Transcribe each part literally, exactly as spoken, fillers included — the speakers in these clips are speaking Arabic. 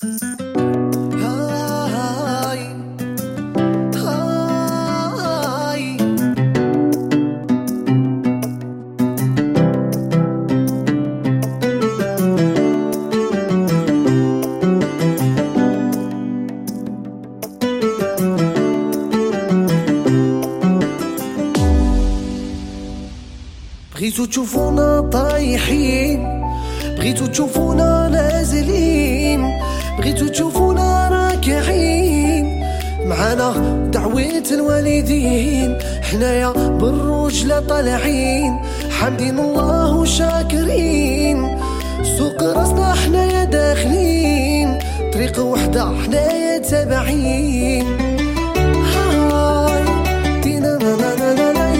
بغيتو تشوفونا طايحين، بغيتو تشوفونا نازلين، بغيتو تشوفونا راكعين معانا دعوة الوالدين، حنايا بالرجلة طالعين حامدين الله وشاكرين، سوق راسنا حنايا داخلين، طريق وحدة حنايا تابعين. هاي دينا لا لا لا لا لا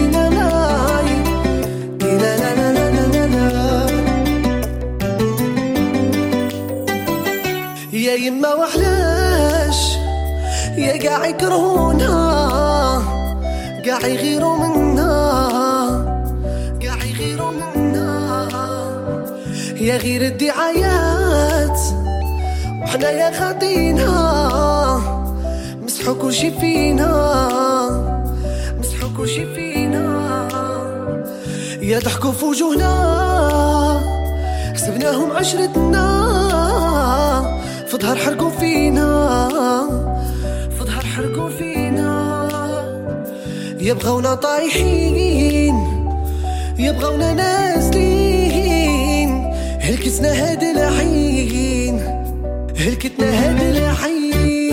يا يما وعلاش يا قاع يكرهونا، قاع يغيروا منا، قاع يغيروا منا، يا غير الدعايات وحنا يا خاطينا، مسحوا كل شي فينا، مسحوا كل شي فينا، يا ضحكوا في وجوهنا حسبناهم عشرتنا، في ظهر حرقوا فينا، في ظهر حرقوا فينا، يبغونا طايحين، يبغونا نازلين، هلكتنا هاد الحين، هلكتنا هاد الحين.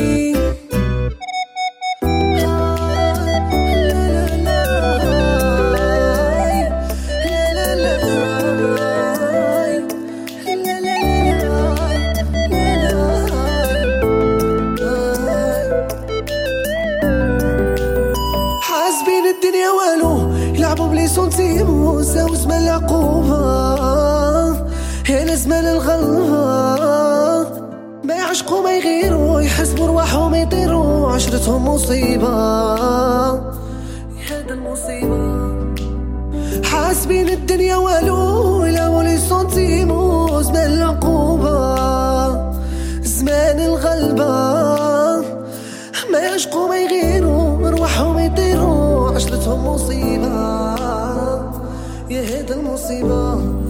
الدنيا والو يلعبوا بلي سونتيمو، ساو زمان العقوبة هنا زمان الغلبة، ما يعشقوا ما يغيروا، يحسبوا رواحهم يطيروا، عشرتهم مصيبة، هذا المصيبة. حاسبين الدنيا والو يلعبوا بلي سونتيمو، زمان العقوبة زمان الغلبة، ما يعشقوا ما يغيروا، رواحهم يطيروا، عشلتهم مصيبة، يا هيدا المصيبة.